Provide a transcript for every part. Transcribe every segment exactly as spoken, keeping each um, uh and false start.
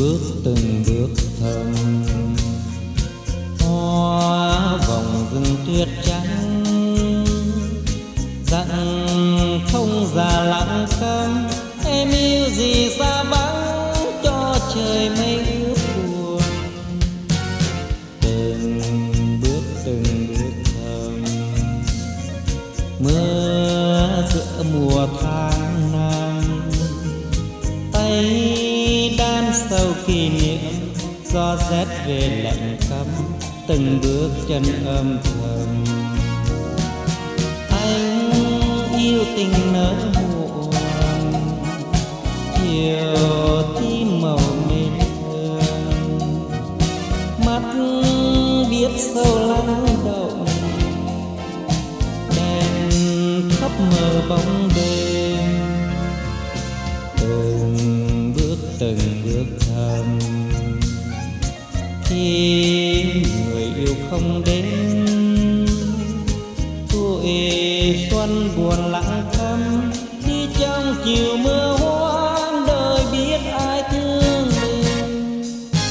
bước từng bước thầm, hoa vòng rừng tuyết trắng dặn không già lặng câm. Em yêu gì xa vắng cho trời mây ướt buồn. Từng bước từng bước thầm, mưa giữa mùa tháng năm, tay đan sâu kỷ niệm, gió rét về lạnh cấm, từng bước chân âm thầm. Anh yêu tình nở muộn, chiều tím màu mến hương, mắt biết sâu lắng động, đèn khắp mờ bóng đêm. Từng bước từng bước thầm, khi người yêu không đến, tuổi xuân buồn lặng thầm, đi trong chiều mưa hoang, đời biết ai thương mình.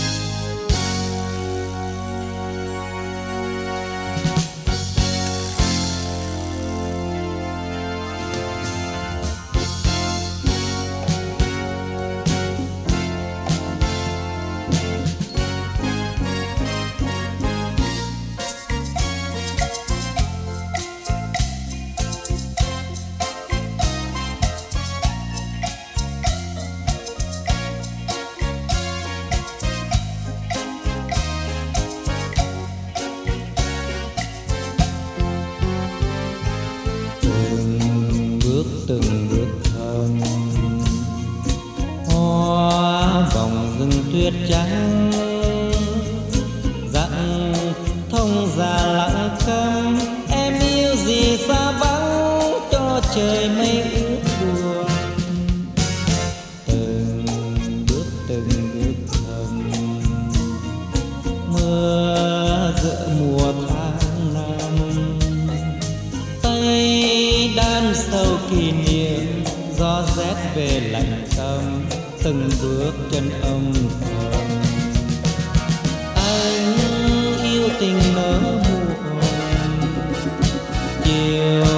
Từng bước thầm, hoa vòng rừng tuyết trắng dặn thông già lặng câm. Em yêu gì xa vắng cho trời mây ướt buồn. Từng bước từng bước thầm, mưa giữa mùa tháng năm, tay đan sâu kỷ niệm, gió rét về lạnh câm, từng bước chân âm thầm. Anh yêu tình nở muộn, chiều